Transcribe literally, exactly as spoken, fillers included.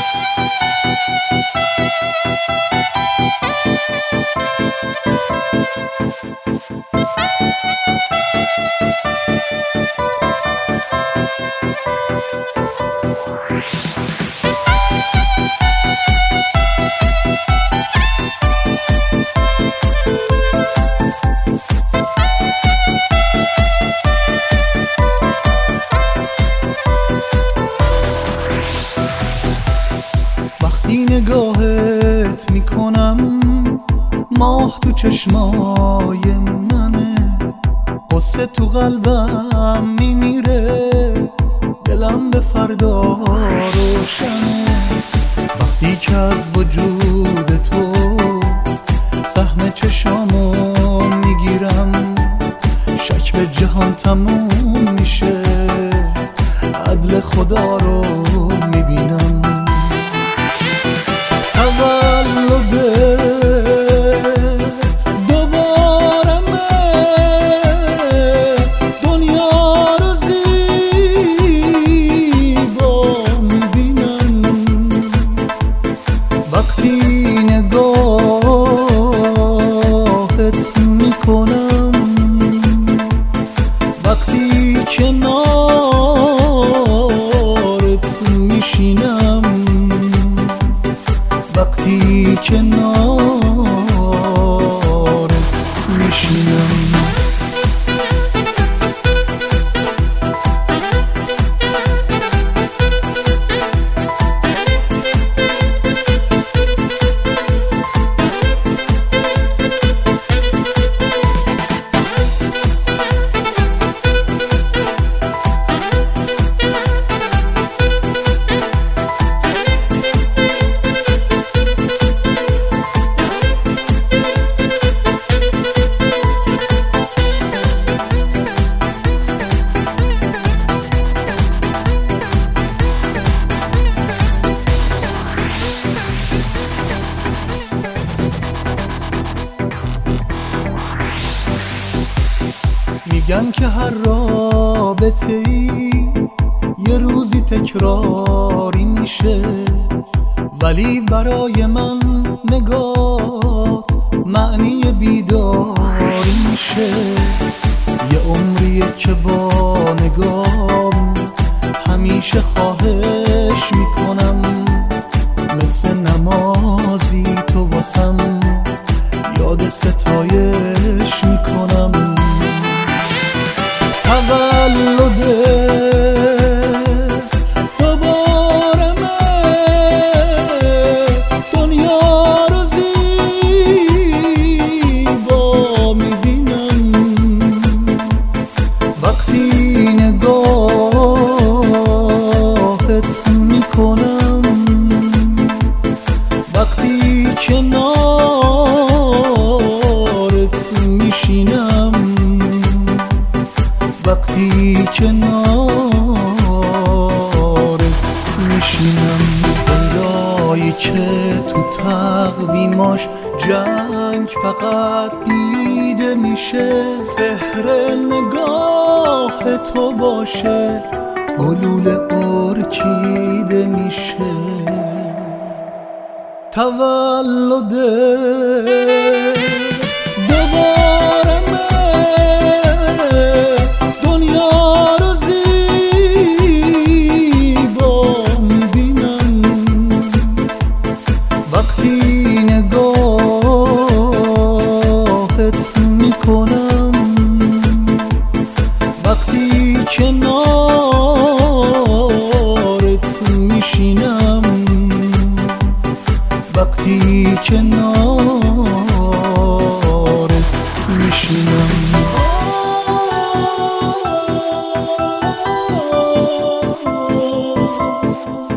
وقتی نگاهت میکنم ماه تو چشمای منه، قصه تو قلبم میمیره، دلم به فردا روشنه. وقتی که از وجود تو سهم چشامو میگیرم، شک به جهان تموم میشه، عدل خدا رو میبینم. وقتی کنارت میشینم، وقتی کنارت میشینم. میگن که هر رابطه ای یه روزی تکراری میشه، ولی برای من نگات معنی بیداری میشه. یه عمریه که با نگام همیشه خواهش میکنم، مثل نمازی تو واسم یاد ستایش میکنم. تولده دوباره من دنیا رو زیبا میبینم. وقتی نگاهت میکنم، وقتی کنارت میشینم، وقتی کنارت میشینم. دنیایی که تو تقویماش جنگ فقط دیده میشه، سحر نگاه تو باشه گلوله ارکیده میشه. تولده دوباره وقتی کنارت میشینم، وقتی کنارت میشینم.